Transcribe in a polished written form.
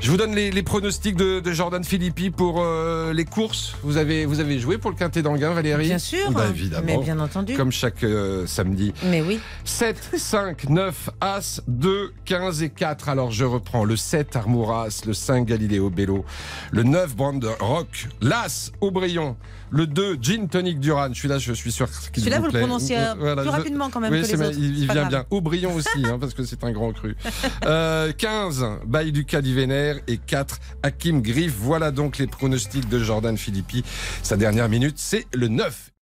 Je vous donne les pronostics de Jordan Philippi pour les courses. Vous avez joué pour le Quintet d'Anguin, Valérie? Bien sûr, évidemment. mais bien entendu. Comme chaque samedi. Mais oui. 7, 5, 9, As, 2, 15 et 4. Alors je reprends. Le 7, Armouras. Le 5, Galileo Bello. Le 9, Brand Rock. L'As, Aubryon. Le 2, Gin Tonic Duran. Celui-là, je suis sûr qu'il Celui-là, vous plaît. le prononciez plus rapidement quand même oui, que les autres. Il vient bien. Aubryon aussi, parce que c'est un grand cru. 15, Bail du Vénère. Et 4, Hakim Griff. Voilà donc les pronostics de Jordan Philippi. Sa dernière minute, c'est le 9.